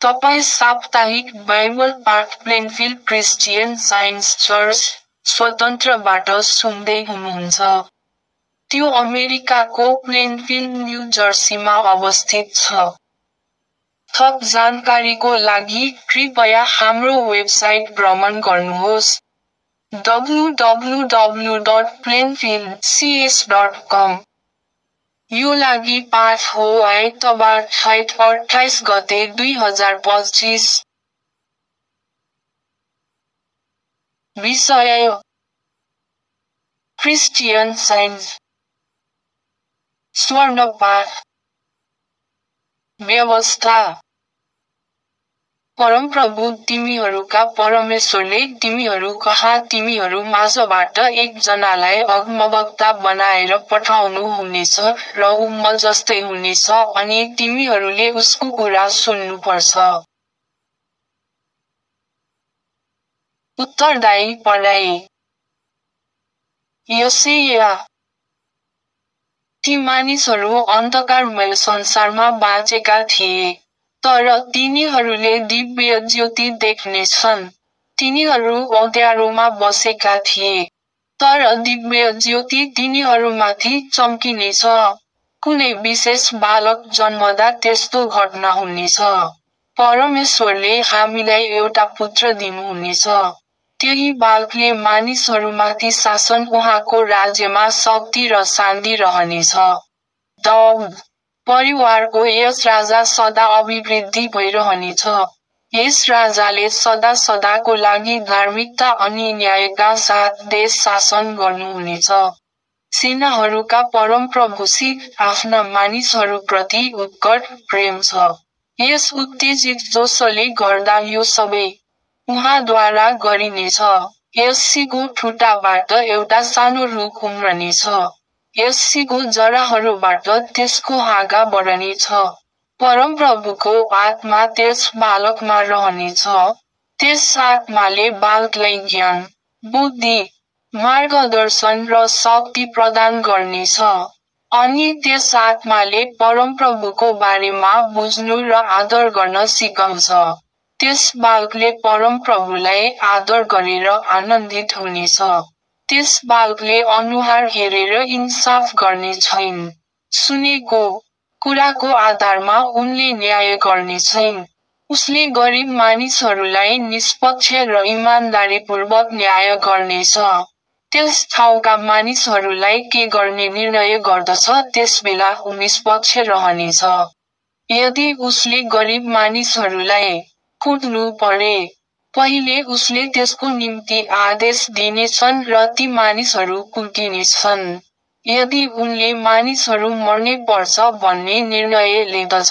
तपाईँ साप्ताहिक बाइबल पाठ प्लेनफिल्ड क्रिस्चियन साइन्स चर्च, स्वतन्त्रबाट सुन्दै हुनुहुन्छ। त्यो अमेरिकाको प्लेनफिल्ड न्यू जर्सीमा अवस्थित छ। थप जानकारीको लागि कृपया हाम्रो वेबसाइट भ्रमण गर्नुहोस् www.plainfieldcs.com। यो लागि पाठ हो आइतबार चैत 28 गते 2025। विषय: क्रिस्चियन साइन्स। स्वर्ण पाठ। व्यवस्था: परमप्रभु तिमीहरूका परमेश्वरले तिमीहरू कहाँ तिमीहरू माझबाट एकजनालाई अगमवक्ता बनाएर पठाउनु हुनेछ र ऊ म जस्तै हुनेछ अनि तिमीहरूले उसको कुरा सुन्नुपर्छ। उत्तरदायी पढाइ। यशाया। ती मानिसहरू अन्धकारमय संसारमा बाँचेका थिए, तर तिनीहरूले दिव्य ज्योति देख्नेछन्। तिनीहरू अँध्यारोमा बसेका थिए, तर दिव्य ज्योति तिनीहरूमाथि चम्किनेछ। कुनै विशेष बालक जन्मदा त्यस्तो घटना हुनेछ। परमेश्वरले हामीलाई एउटा पुत्र दिनुहुनेछ। त्यही बालकले मानिसहरूमाथि शासन उहाँको राज्यमा शक्ति र शान्ति रहनेछ। दाउद परिवारको यस राजा सदा अभिवृद्धि भइरहनेछ। यस राजाले सदा सदाको लागि धार्मिकता अनि न्यायका साथ देश शासन गर्नुहुनेछ। सेनाहरूका परमप्रभुसित आफ्ना मानिसहरूप्रति उत्कट प्रेम छ। यस उत्तेजित जोशले गर्दा यो सबै उहाँद्वारा गरिनेछ। यस्सीको ठुटाबाट एउटा सानो रुख उम्रनेछ। यस्सीको जराहरूबाट त्यसको हाँगा बढ्नेछ। परमप्रभुको आत्मा त्यस बालकमा रहनेछ। त्यस आत्माले बालकलाई ज्ञान, बुद्धि, मार्गदर्शन र शक्ति प्रदान गर्नेछ। अनि त्यस आत्माले परमप्रभुको बारेमा बुझ्नु र आदर गर्न सिकाउँछ। त्यस बालकले परमप्रभुलाई आदर गरेर आनन्दित हुनेछ। त्यस बालकले अनुहार हेरेर इन्साफ गर्ने छैन। सुनेको कुराको आधारमा उनले न्याय गर्ने छैन। उसले गरिब मानिसहरूलाई निष्पक्ष र इमानदारीपूर्वक न्याय गर्नेछ। त्यस ठाउँका मानिसहरूलाई के गर्ने निर्णय गर्दछ त्यसबेला ऊ निष्पक्ष रहनेछ। यदि उसले गरिब मानिसहरूलाई कुट्नु परे, पहिले उसले त्यसको निम्ति आदेश दिनेछन् र ती मानिसहरू कुल्किनेछन्। यदि उनले मानिसहरू मर्नै पर्छ भन्ने निर्णय लिँदछ,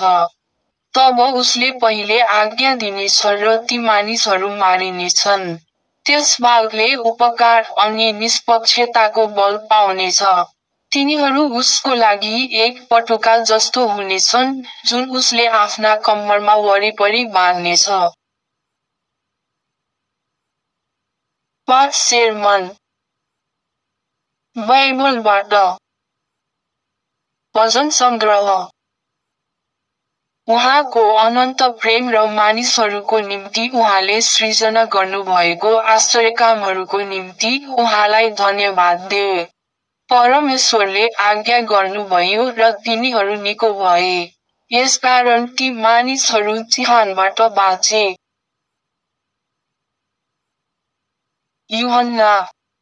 तब उसले पहिले आज्ञा दिनेछ र ती मानिसहरू मारिनेछन्। त्यस बालकले उपकार अनि निष्पक्षताको बल पाउनेछ। तिनीहरू उसको लागि एक पटुका जस्तो हुनेछन् जुन उसले आफ्ना कम्मरमा वरिपरि बाँध्नेछ। पाठ सेर्मन। बाइबलबाट। भजन सङ्ग्रह। उहाँको अनन्त प्रेम र मानिसहरूको निम्ति उहाँले सृजना गर्नुभएको आश्चर्यकामहरूको निम्ति उहाँलाई धन्यवाद दे। परमेश्वरले आज्ञा गर्नुभयो र तिनीहरू निको भए। यसकारण ती मानिसहरू चिहानबाट बाँचे। यूहन्ना।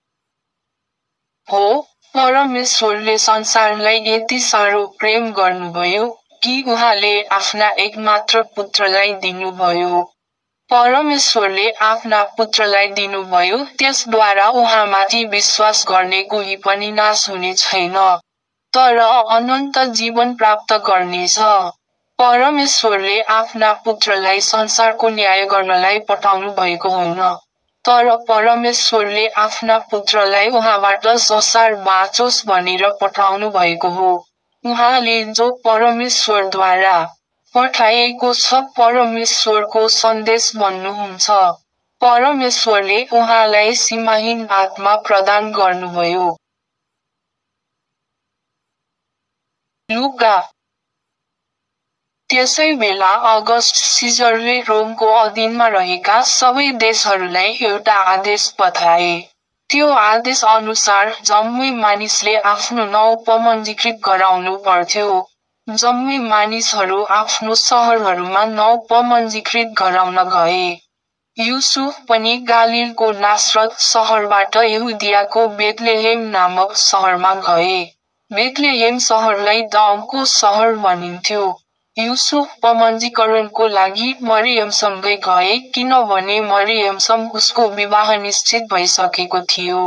हो, परमेश्वरले संसारलाई यति साह्रो प्रेम गर्नुभयो कि उहाँले आफ्ना एकमात्र पुत्रलाई दिनुभयो। परमेश्वरले आफ्ना पुत्रलाई दिनुभयो त्यसद्वारा उहाँमाथि विश्वास गर्ने कोही पनि नाश हुने छैन, तर अनन्त जीवन प्राप्त गर्नेछ। परमेश्वरले आफ्ना पुत्रलाई संसारको न्याय गर्नलाई पठाउनु भएको होइन, तर परमेश्वरले आफ्ना पुत्रलाई उहाँबाट संसार बाँचोस् भनेर पठाउनु भएको हो। उहाँले जो परमेश्वरद्वारा पठाइएको छ परमेश्वरको सन्देश भन्नुहुन्छ। परमेश्वरले उहाँलाई सीमाहीन आत्मा प्रदान गर्नुभयो। लुका। त्यसै बेला अगस्ट सिजरले रोमको अधीनमा रहेका सबै देशहरूलाई एउटा आदेश पठाए। त्यो आदेश अनुसार जम्मै मानिसले आफ्नो नाउँ पञ्जीकृत गराउनु पर्थ्यो। जम्मै मानिसहरू आफ्नो सहरहरूमा नाउँ पञ्जीकृत गराउन गए। युसुफ पनि गालिलको नासरत सहरबाट यहुदियाको बेथलेहेम नामक सहरमा गए। बेथलेहेम सहरलाई दाउदको सहर भनिन्थ्यो। युसुफ पञ्जीकरणको लागि मरियमसँगै गए किनभने मरियमसँग उसको विवाह निश्चित भइसकेको थियो।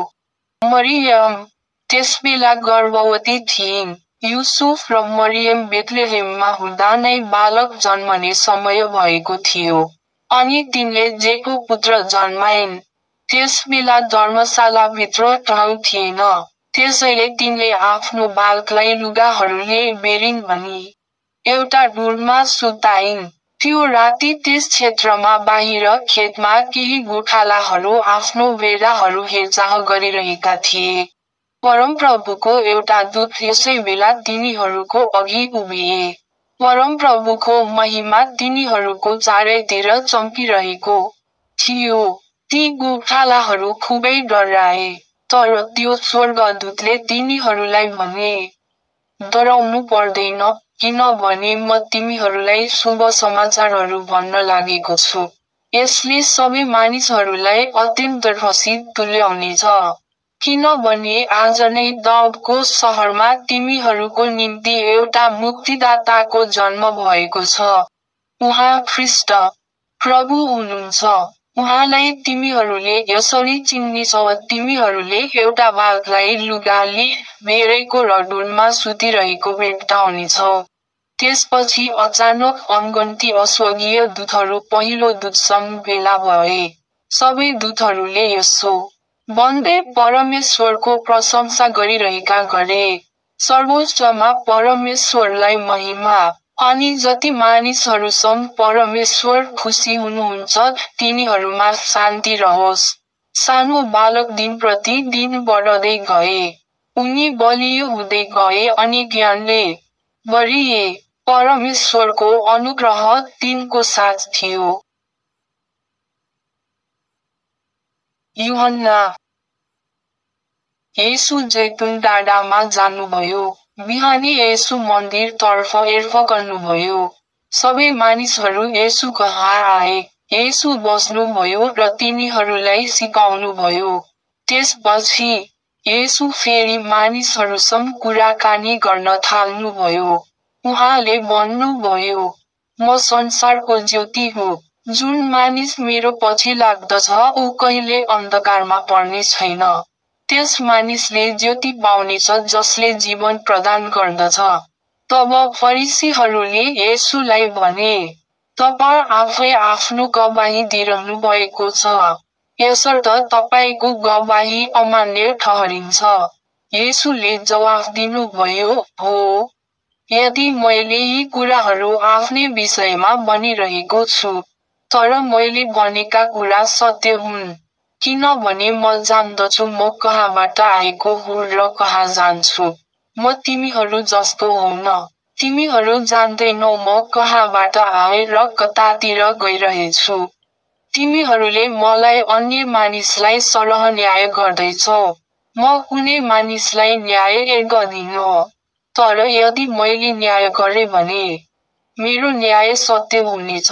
मरियम त्यसबेला गर्भवती थिइन्। युसुफ र मरियम बेथलेहेममा हुँदा नै बालक जन्मने समय भएको थियो। अनि तिनले जेको पुत्र जन्माइन्। त्यसबेला धर्मशालाभित्र ठाउँ थिएन। त्यसैले तिनले आफ्नो बालकलाई लुगाहरूले बेरिन् भनी एउटा डुरमा सुताइन्। त्यो राति त्यस क्षेत्रमा बाहिर खेतमा केही गोठालाहरू आफ्नो भेडाहरू हेरचाह गरिरहेका थिए। परमप्रभुको एउटा दूत यसै बेला तिनीहरूको अघि उभिए। परमप्रभुको महिमा तिनीहरूको चारैतिर चम्किरहेको थियो। ती गोठालाहरू खुबै डराए। तर त्यो स्वर्गदूतले तिनीहरूलाई भने, डराउनु पर्दैन, किनभने म तिमीहरूलाई शुभ समाचारहरू भन्न लागेको छु। यसले सबै मानिसहरूलाई अत्यन्त खुसी तुल्याउनेछ। किनभने आज नै दाउदको सहरमा तिमीहरूको निम्ति एउटा मुक्तिदाताको जन्म भएको छ। उहाँ ख्रीष्ट प्रभु हुनुहुन्छ। उहाँलाई तिमीहरूले यसरी चिन्नेछ, तिमीहरूले एउटा बालकलाई लुगाले बेरेको र डुरमा सुतिरहेको भेट्टाउनेछौ। त्यसपछि अचानक अनगन्ती अस्वर्गीय दूतहरू पहिलो दूतसँग भेला भए। सबै दूतहरूले यसो भन्दै परमेश्वरको प्रशंसा गरिरहेका गरे। सर्वोच्चमा परमेश्वरलाई महिमा। अनि जति मानिसहरूसँग परमेश्वर खुसी हुनुहुन्छ तिनीहरूमा शान्ति रहोस्। सानो बालक दिनप्रति दिन बढ्दै गए। उनी बलियो हुँदै गए अनि ज्ञानले भरिए। परमेश्वरको अनुग्रह तिनको साथ थियो। यूहन्ना येशू जैतुन डाँडामा जानुभयो। बिहानै येशू मन्दिरतर्फ हेर्फगर्नुभयो। सबै मानिसहरू येशू कहाँ आए। येशू बस्नुभयो र तिनीहरूलाई सिकाउनुभयो। त्यसपछि येशू फेरि मानिसहरूसँग कुराकानी गर्न थाल्नुभयो। उहाँले भन्नुभयो, म संसारको ज्योति हुँ। जुन मानिस मेरो पछि लाग्दछ ऊ कहिले अन्धकारमा पर्ने छैन। त्यस मानिसले ज्योति पाउनेछ जसले जीवन प्रदान गर्दछ। तब फरिसीहरूले येशूलाई भने, तपाईँ आफै आफ्नो गवाही दिइरहनु भएको छ। यसर्थ तपाईँको गवाही अमान्य ठहरिन्छ। येशूले जवाफ दिनुभयो, हो, यदि मैले यी कुराहरू आफ्नै विषयमा भनिरहेको छु, तर मैले भनेका कुरा सत्य हुन्। किनभने म जान्दछु म कहाँबाट आएको हुँ र कहाँ जान्छु। म तिमीहरू जस्तो हुन। तिमीहरू जान्दैनौ म कहाँबाट आए र कतातिर गइरहेछु। तिमीहरूले मलाई अन्य मानिसलाई सरह न्याय गर्दैछौ। म कुनै मानिसलाई न्याय गर्दिन। तर यदि मैले न्याय गरेँ भने मेरो न्याय सत्य हुनेछ।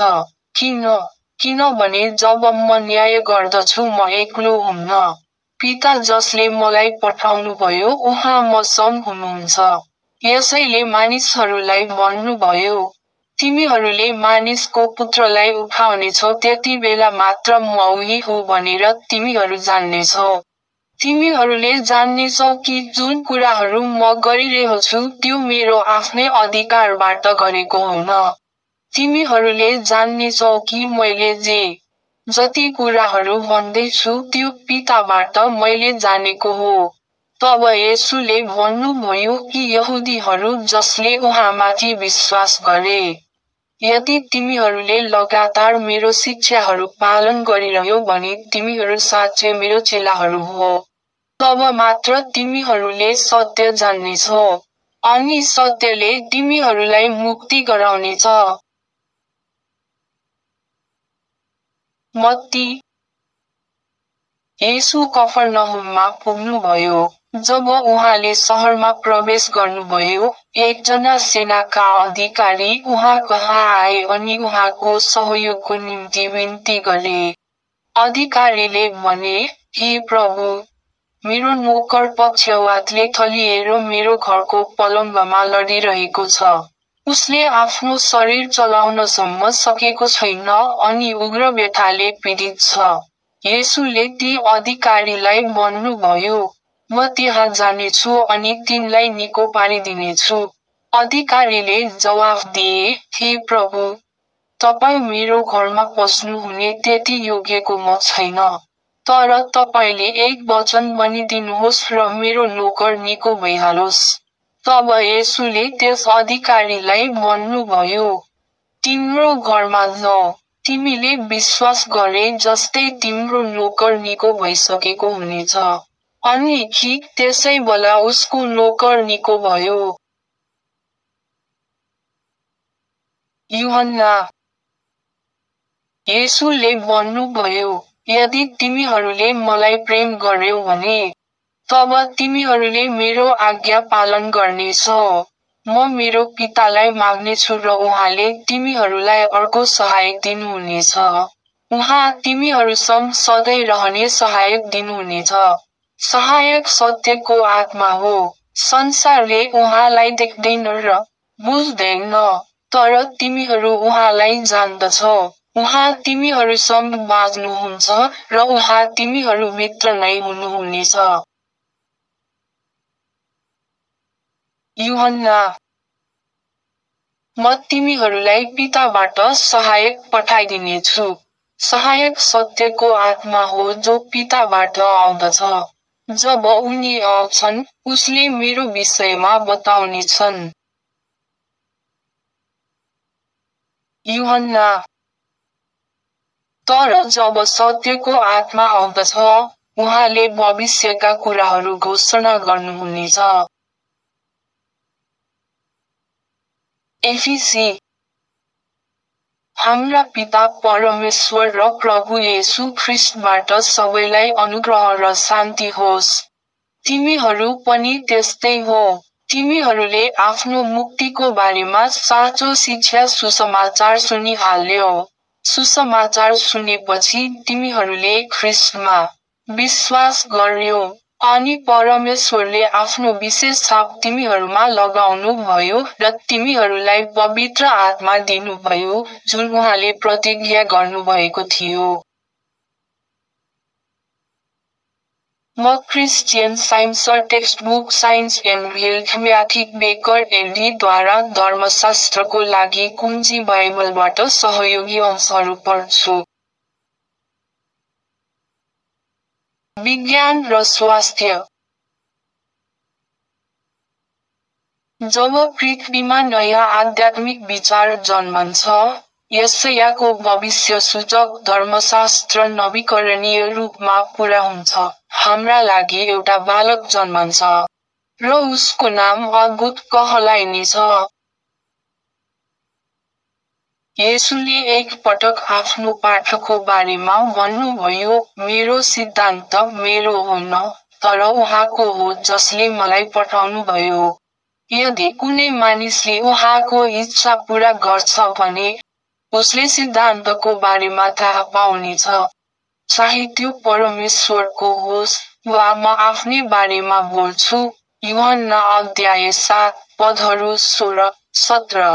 किनभने जब म न्याय गर्दछु म एक्लो हुन्न। पिता जसले मलाई पठाउनुभयो उहाँ मसँग हुनुहुन्छ। यसैले मानिसहरूलाई भन्नुभयो, तिमीहरूले मानिसको पुत्रलाई उठाउनेछौ त्यति बेला मात्र म उही हुँ भनेर तिमीहरू जान्नेछौ। तिमीहरूले जान्नेछौ कि जुन कुराहरू म गरिरहेछु त्यो मेरो आफ्नै अधिकारबाट गरेको हुन। तिमीहरूले जान्नेछौ कि मैले जति कुराहरू भन्दैछु त्यो पिताबाट मैले जानेको हो। तब येशूले भन्नुभयो कि यहुदीहरू जसले उहाँमाथि विश्वास गरे, यदि तिमीहरूले लगातार मेरो शिक्षाहरू पालन गरिरह्यौ भने तिमीहरू साँच्चै मेरो चेलाहरू हो। तब मात्र तिमीहरूले सत्य जान्नेछौ, अनि सत्यले तिमीहरूलाई मुक्ति गराउनेछ। मत्ती। येशू कफरनहुममा पुग्नुभयो। जब उहाँले शहरमा प्रवेश गर्नुभयो, एकजना सेनाका अधिकारी उहाँ कहाँ आए अनि उहाँको सहयोगको निम्ति विन्ती गरे। अधिकारीले भने, हे प्रभु, मेरो नोकर पक्षवातले थलिएर मेरो घरको पलङ्गमा लडिरहेको छ। उसले आफ्नो शरीर चलाउनसम्म सकेको छैन अनि उग्र व्यथाले पीडित छ। येशूले ती अधिकारीलाई भन्नुभयो, म त्यहाँ जानेछु अनि तिनलाई निको पारिदिनेछु। अधिकारीले जवाफ दिए, हे प्रभु, तपाईँ मेरो घरमा पस्नुहुने त्यति योग्यको म छैन। तर तपाईँले एक वचन भनिदिनुहोस् र मेरो नोकर निको भइहालोस्। तब येशूले त्यस अधिकारीलाई भन्नुभयो, तिम्रो घरमा जाऊ, तिमीले विश्वास गरे जस्तै तिम्रो नोकर निको भइसकेको हुनेछ। अनि ठिक त्यसै बेला उसको नोकर निको भयो। यूहन्ना। येशूले भन्नुभयो, यदि तिमीहरूले मलाई प्रेम गर्यौ भने, तब तिमीहरूले मेरो आज्ञा पालन गर्नेछौ। म मेरो पितालाई माग्नेछु र उहाँले तिमीहरूलाई अर्को सहायक दिनुहुनेछ। उहाँ तिमीहरूसँग सधैँ रहने सहायक दिनुहुनेछ। सहायक सत्यको आत्मा हो। संसारले उहाँलाई देख्दैन र बुझ्दैन, तर तिमीहरू उहाँलाई जान्दछौ। उहाँ तिमीहरूसँग बाँच्नुहुन्छ र उहाँ तिमीहरूभित्र नै हुनुहुनेछ। यूहन्ना। म तिमीहरूलाई पिताबाट सहायक पठाइदिनेछु। सहायक सत्यको आत्मा हो जो पिताबाट आउँदछ। जब उनी आउँछन्, उसले मेरो विषयमा बताउनेछन्। यूहन्ना। तर जब सत्यको आत्मा आउँदछ, उहाँले भविष्यका कुराहरू घोषणा गर्नुहुनेछ। एफिसी। हाम्रा पिता परमेश्वर र प्रभु येशू ख्रीष्टबाट सबैलाई अनुग्रह र शान्ति होस्। तिमीहरू पनि त्यस्तै हो। तिमीहरूले आफ्नो मुक्तिको बारेमा साँचो शिक्षा सुसमाचार सुनिहाल्यौ। सुसमाचार सुनेपछि तिमीहरूले ख्रीष्टमा विश्वास गर्यौ, अनि परमेश्वरले आफ्नो विशेष छाप तिमीहरूमा लगाउनु भयो र तिमीहरूलाई पवित्र आत्मा दिनुभयो, जुन उहाँले प्रतिज्ञा गर्नुभएको थियो। म Christian Science textbook Science and mathematics Baker एलडीद्वारा धर्मशास्त्रको लागि कुञ्जी बाइबलबाट सहयोगी अंशहरू पढ्छु। विज्ञान र स्वास्थ्य। जब पृथ्वीमा नयाँ आध्यात्मिक विचार जन्मन्छ, यशायाको भविष्यसूचक धर्मशास्त्र नवीकरणीय रूपमा पूरा हुन्छ। हाम्रा लागि एउटा बालक जन्मन्छ, र उसको नाम अद्भुत कहलाइनेछ। येशूले एक पटक आफ्नो पाठको बारेमा भन्नुभयो, मेरो सिद्धान्त मेरो होइन, तर उहाँको हो जसले मलाई पठाउनुभयो। यदि कुनै मानिसले उहाँको इच्छा पूरा गर्छ भने, उसले सिद्धान्तको बारेमा थाहा पाउनेछ। चाहे त्यो परमेश्वरको होस् वा म आफ्नै बारेमा बोल्छु। यूहन्ना अध्याय 7 पदहरू 16-17।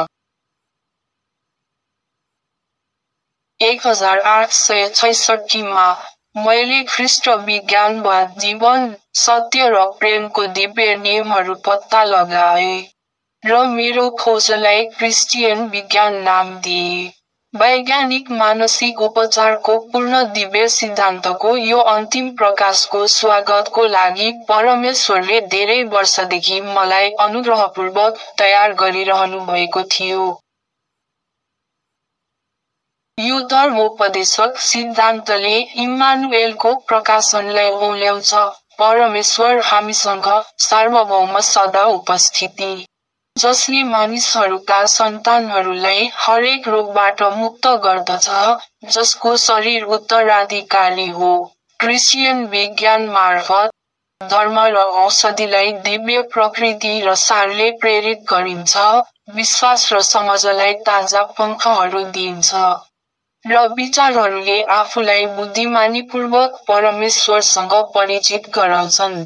1866 मा, मैले ख्रीष्ट विज्ञान वा जीवन, सत्य र प्रेमको दिव्य नियमहरू पत्ता लगाए, र मेरो खोजलाई क्रिस्चियन विज्ञान नाम दिए। वैज्ञानिक मानसिक उपचारको पूर्ण दिव्य सिद्धान्तको यो अन्तिम प्रकाशको स्वागतको लागि परमेश्वरले धेरै वर्षदेखि मलाई अनुग्रहपूर्वक तयार गरिरहनु भएको थियो। यो धर्मोपदेशक सिद्धान्तले इम्मानुएलको प्रकाशनलाई ओल्याउँछ, परमेश्वर हामीसँग, सार्वभौम सदा उपस्थिति। जसले मानिसहरूका सन्तानहरूलाई हरेक रोगबाट मुक्त गर्दछ, जसको शरीर उत्तराधिकारी हो। क्रिस्चियन विज्ञान मार्फत धर्म र औषधिलाई दिव्य प्रकृति र सारले प्रेरित गरिन्छ, विश्वास र समझलाई ताजा पंखहरू दिइन्छ, र विचारहरूले आफूलाई बुद्धिमानीपूर्वक परमेश्वरसँग परिचित गराउँछन्।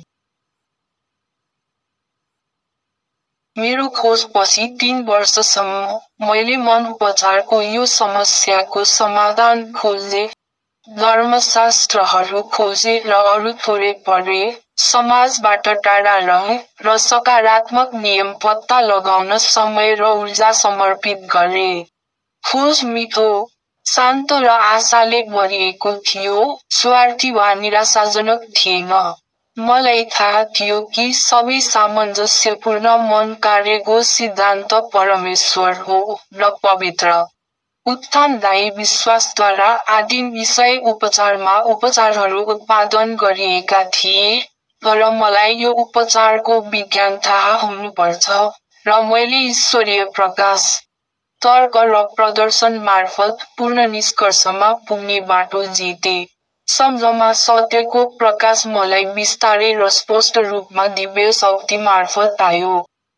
मेरो खोजपछि 3 वर्षसम्म मैले मनोपचारको यो समस्याको समाधान खोजे, धर्मशास्त्रहरू खोजे र अरू थोरै पढे, समाजबाट टाढा रहे र सकारात्मक नियम पत्ता लगाउन समय र ऊर्जा समर्पित गरे। खोज मिठो, शान्त र आशाले भरिएको थियो, स्वार्थी वा निराशाजनक थिएन। मलाई थाहा थियो कि सबै सामञ्जस्यपूर्ण मन कार्यको सिद्धान्त परमेश्वर हो र पवित्र उत्थानदायी विश्वासद्वारा आदिम ईसाई उपचारमा उपचारहरू उत्पादन गरिएका थिए, तर मलाई यो उपचारको विज्ञान थाहा हुनुपर्छ, र मैले ईश्वरीय प्रकाश, तर्क र प्रदर्शन मार्फत पूर्ण निष्कर्षमा पुग्ने बाटो जिते। सम्झमा सत्यको प्रकाश मलाई बिस्तारै र स्पष्ट रूपमा दिव्य शक्ति मार्फत आयो।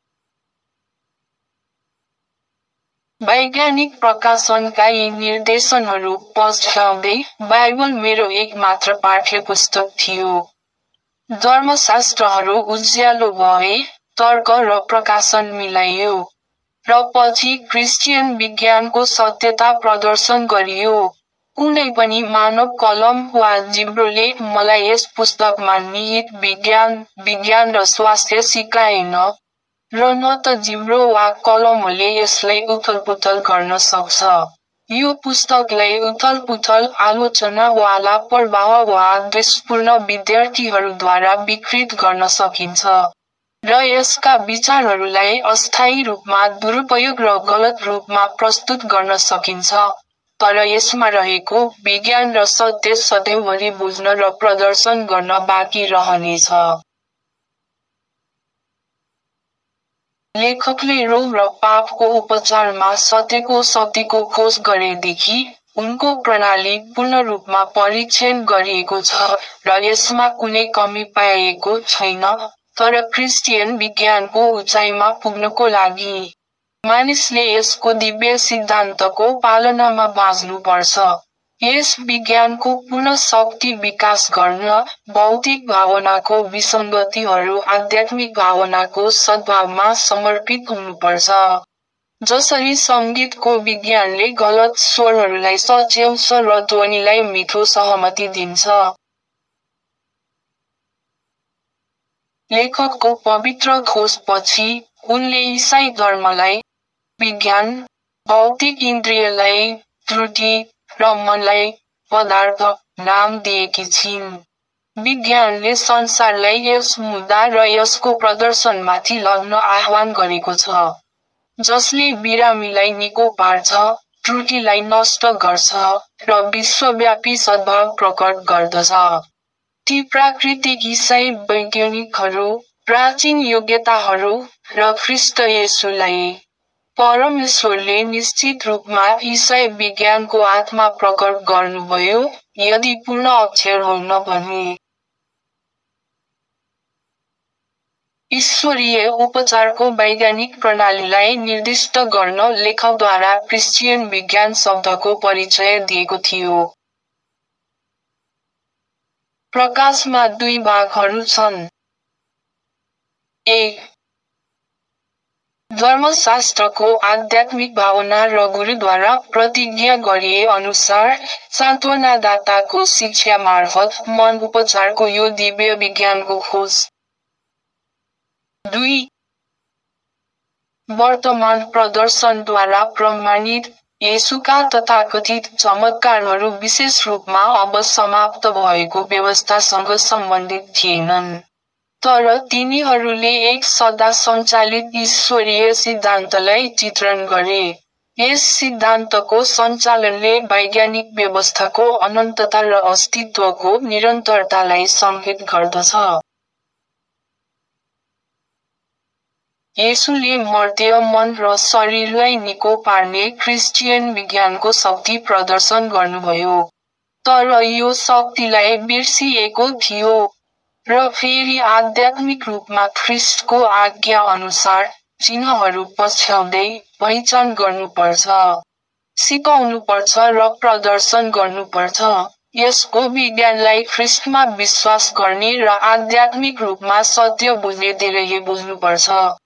वैज्ञानिक प्रकाशनका यी निर्देशनहरू पछ्याउँदै बाइबल मेरो एकमात्र पाठ्यपुस्तक थियो। धर्मशास्त्रहरू उज्यालो भए, तर्क र प्रकाशन मिलाइयो, र पछि क्रिस्चियन विज्ञानको सत्यता प्रदर्शन गरियो। कुनै पनि मानव कलम वा जिब्रोले मलाई यस पुस्तकमा निहित विज्ञान र स्वास्थ्य सिकाएन, र न त जिब्रो वा कलमले यसलाई उथलपुथल गर्न सक्छ। यो पुस्तकलाई उथलपुथल, आलोचना वा लापरवाह वा द्वेषपूर्ण विद्यार्थीहरूद्वारा विकृत गर्न सकिन्छ, र यसका विचारहरूलाई अस्थायी रूपमा दुरुपयोग र गलत रूपमा प्रस्तुत गर्न सकिन्छ, तर यसमा रहेको विज्ञान र सत्य सधैँभरि बुझ्न र प्रदर्शन गर्न बाँकी रहनेछ। लेखकले रोग र पापको उपचारमा सत्यको शक्तिको खोज गरेदेखि, उनको प्रणाली पूर्ण रूपमा परीक्षण गरिएको छ र यसमा कुनै कमी पाइएको छैन, तर क्रिस्चियन विज्ञानको उचाइमा पुग्नको लागि मानिसले यसको दिव्य सिद्धान्तको पालनामा बाँच्नुपर्छ। यस विज्ञानको पूर्ण शक्ति विकास गर्न, भौतिक भावनाको विसङ्गतिहरू आध्यात्मिक भावनाको सद्भावमा समर्पित हुनुपर्छ। जसरी सङ्गीतको विज्ञानले गलत स्वरहरूलाई सच्याउँछ र ध्वनिलाई मिठो सहमति दिन्छ। लेखकको पवित्र खोजपछि, उनले ईसाई धर्मलाई विज्ञान, भौतिक इन्द्रियलाई त्रुटि, र मनलाई पदार्थ नाम दिएकी छिन्। विज्ञानले संसारलाई यस मुद्दा र यसको प्रदर्शनमाथि लग्न आह्वान गरेको छ, जसले बिरामीलाई निको पार्छ, त्रुटिलाई नष्ट गर्छ, र विश्वव्यापी सद्भाव प्रकट गर्दछ। ती प्राकृतिक ईसाई वैज्ञानिकहरू, प्राचीन योग्यताहरू, र ख्रीष्ट येशूलाई परमेश्वरले निश्चित रूपमा ईसाई विज्ञानको आत्मा प्रकट गर्नुभयो, यदि पूर्ण अक्षर होइन भने। ईश्वरीय उपचारको वैज्ञानिक प्रणालीलाई निर्दिष्ट गर्न लेखकद्वारा क्रिस्चियन विज्ञान शब्दको परिचय दिएको थियो। प्रकाशमा 2 भागहरू छन्। 1. धर्मशास्त्रको आध्यात्मिक भावना र गुरुद्वारा प्रतिज्ञा गरिए अनुसार सान्त्वनादाताको शिक्षा मार्फत मन उपचारको यो दिव्य विज्ञानको खोज। 2. वर्तमान प्रदर्शनद्वारा प्रमाणित येशूका तथाकथित चमत्कारहरू विशेष रूपमा अब समाप्त भएको व्यवस्थासँग सम्बन्धित थिएनन्, तर तिनीहरूले एक सदा सञ्चालित ईश्वरीय सिद्धान्तलाई चित्रण गरे। यस सिद्धान्तको सञ्चालनले वैज्ञानिक व्यवस्थाको अनन्तता र अस्तित्वको निरन्तरतालाई सङ्केत गर्दछ। येशूले मर्त्य मन र शरीरलाई निको पार्ने क्रिस्चियन विज्ञानको शक्ति प्रदर्शन गर्नुभयो। तर यो शक्तिलाई बिर्सिएको थियो र फेरि आध्यात्मिक रूपमा ख्रीष्टको आज्ञा अनुसार चिन्हहरू पछ्याउँदै पहिचान गर्नुपर्छ, सिकाउनुपर्छ र प्रदर्शन गर्नुपर्छ। यसको विज्ञानलाई ख्रीष्टमा विश्वास गर्ने र आध्यात्मिक रूपमा सत्य बुझ्ने धेरै बुझ्नुपर्छ।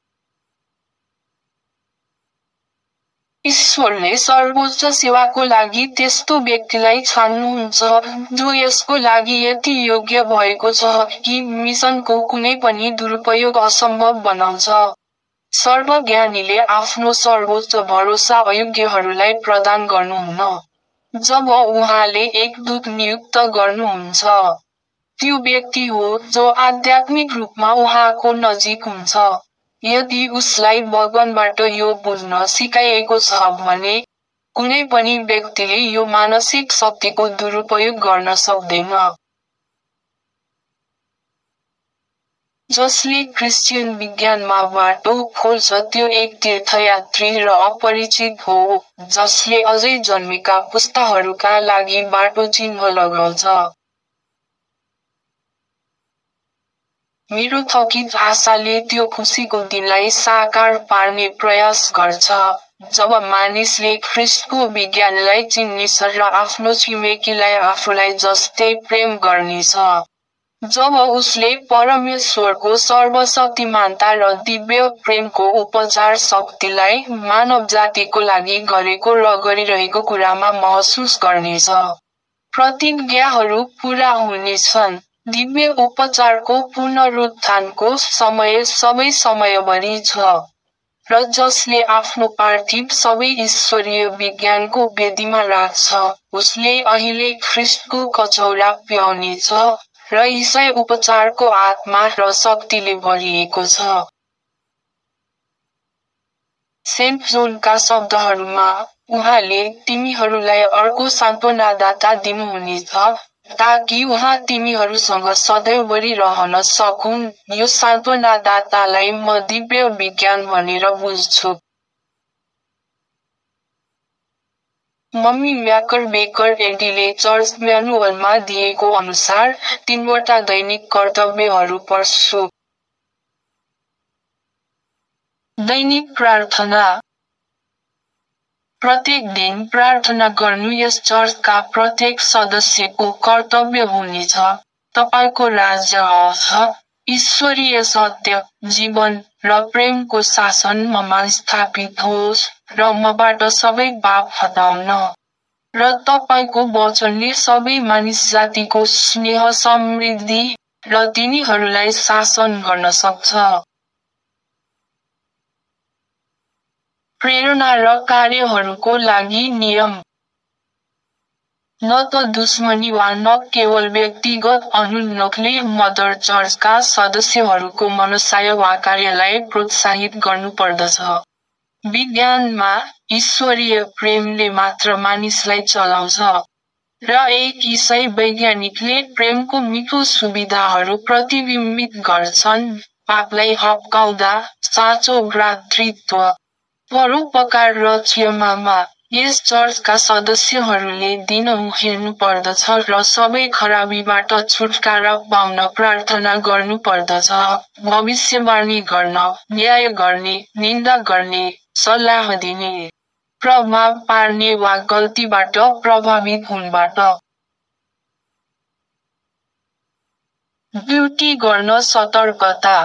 ईश्वरले सर्वोच्च सेवाको लागि त्यस्तो व्यक्तिलाई छान्नुहुन्छ जो यसको लागि यति योग्य भएको छ कि मिसनको कुनै पनि दुरुपयोग असम्भव बनाउँछ। सर्वज्ञानीले आफ्नो सर्वोच्च भरोसा अयोग्यहरूलाई प्रदान गर्नुहुन्न। जब उहाँले एक दूत नियुक्त गर्नुहुन्छ, त्यो व्यक्ति हो जो आध्यात्मिक रूपमा उहाँको नजिक हुन्छ। यदि उसलाई भगवानबाट यो बुझ्न सिकाइएको छ भने कुनै पनि व्यक्तिले यो मानसिक शक्तिको दुरुपयोग गर्न सक्दैन। जसले क्रिस्चियन विज्ञानमा बाटो खोल्छ त्यो एक तीर्थयात्री र अपरिचित हो जसले अझै जन्मेका पुस्ताहरूका लागि बाटो चिन्ह लगाउँछ। मेरो थकित आशाले त्यो खुसीको दिनलाई साकार पार्ने प्रयास गर्छ जब मानिसले ख्रीष्टको विज्ञानलाई चिन्नेछ र आफ्नो छिमेकीलाई आफूलाई जस्तै प्रेम गर्नेछ। जब उसले परमेश्वरको सर्वशक्तिमानता र दिव्य प्रेमको उपचार शक्तिलाई मानव जातिको लागि गरेको र गरिरहेको कुरामा महसुस गर्नेछ। प्रतिज्ञाहरू पूरा हुनेछन्। दिव्य उपचारको पुनरुत्थानको समय सबै समयभरि छ र जसले आफ्नो पार्थिव सबै ईश्वरीय विज्ञानको वेदीमा राख्छ, उसले अहिले ख्रीष्टको कचौरा पिउनेछ र ईसाई उपचारको आत्मा र शक्तिले भरिएको छ। सेन्ट जोनका शब्दहरूमा, उहाँले तिमीहरूलाई अर्को सान्त्वनादाता दिनुहुनेछ ताकि उहाँ तिमीहरूसँग सधैँभरि रहन सकुन्। यो सान्त्वनादातालाई म दिव्य विज्ञान भनेर बुझ्छु। मम्मी म्याकरबेकर एडीले चर्च म्यानुअलमा दिएको अनुसार 3वटा दैनिक कर्तव्यहरू पढ्छु। दैनिक प्रार्थना। प्रत्येक दिन प्रार्थना गर्नु यस चर्चका प्रत्येक सदस्यको कर्तव्य हुनेछ। तपाईको राज्य आउँछ, ईश्वरीय सत्य, जीवन र प्रेमको शासन ममा स्थापित होस् र मबाट सबै पाप हटाउन। र तपाईको वचनले सबै मानिस जातिको स्नेह समृद्धि र तिनीहरूलाई शासन गर्न सक्छ। प्रेरणा र कार्यहरूको लागि नियम। न त दुश्मनी वा न केवल व्यक्तिगत अनुन्नोखले मदर चर्चका सदस्यहरूको मनसाय वा कार्यलाई प्रोत्साहित गर्नुपर्दछ। विज्ञानमा, ईश्वरीय प्रेमले मात्र मानिसलाई चलाउँछ। र एक ईसाई वैज्ञानिकले प्रेमको मिठो सुविधाहरू प्रतिबिम्बित गर्छन्, पापलाई हप्काउँदा, साँचो भ्रातृत्व, परोपकार र क्षमामा। यस चर्चका सदस्यहरूले दिनहुँ हेर्नुपर्दछ र सबै खराबीबाट छुटकारा पाउन प्रार्थना गर्नुपर्दछ, भविष्यवाणी गर्न, न्याय गर्ने, निन्दा गर्ने, सल्लाह दिने, प्रभाव पार्ने वा गल्तीबाट प्रभावित हुनबाट ड्युटी गर्न सतर्कता।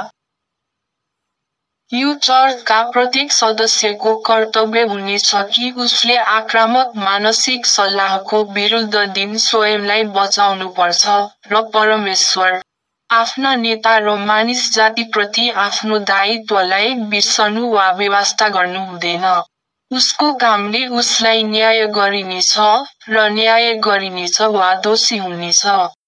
यो चर्चका प्रत्येक सदस्यको कर्तव्य हुनेछ कि उसले आक्रामक मानसिक सल्लाहको विरुद्ध दिन स्वयंलाई बचाउनुपर्छ र परमेश्वर, आफ्ना नेता र मानिस जातिप्रति आफ्नो दायित्वलाई बिर्सनु वा बेवास्ता गर्नु हुँदैन। उसको कामले उसलाई न्याय गरिनेछ र न्याय गरिनेछ वा दोषी हुनेछ।